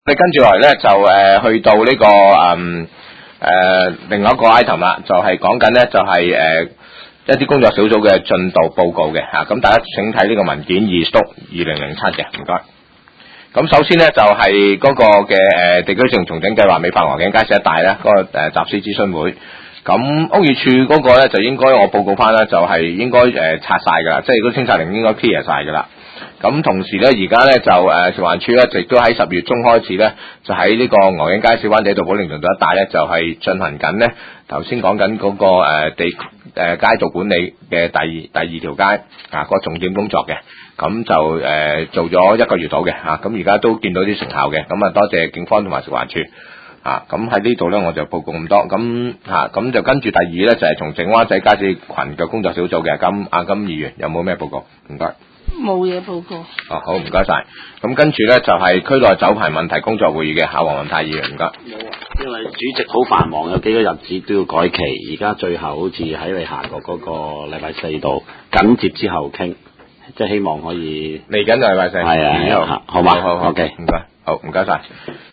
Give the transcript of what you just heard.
你跟住落嚟咧就去到呢、個另外一個 item 啦，就係講緊咧就係一啲工作小組嘅進度報告嘅嚇，咁大家請睇呢個文件2/2007嘅，唔該。咁首先咧就係嗰個嘅地區性重整計劃美化鵝頸街市一帶咧嗰個集思諮詢會。咁屋宇署嗰個咧就應該我報告翻啦，就係應該拆晒㗎啦，即係嗰清拆令應該 clear 晒㗎啦。咁同時咧，而家咧就食環署咧，亦都喺10月中開始咧，就喺呢個鵝頸街市灣仔道寶靈頓道一帶咧，就係進行緊咧頭先講緊嗰個街道管理嘅第二條街個重點工作嘅。咁就做咗1個月到嘅嚇，咁而家都見到啲成效嘅，咁多謝警方同埋食環署咁喺呢度咧我就報告咁多，咁就跟住第二咧就係從整灣仔街市群嘅工作小組嘅，金議員有冇咩報告？唔該。 冇嘢報告。 好，唔該晒。咁跟住咧就係區內酒牌問題工作會議嘅黃文泰議員，唔該。 冇啊，因為主席好繁忙，有幾個日子都要改期，而家最後好似喺你下個嗰個禮拜4度緊接之後傾，即係希望可以嚟緊就禮拜4。 係啊，好嘛？ 好，OK，唔該，好，唔該晒。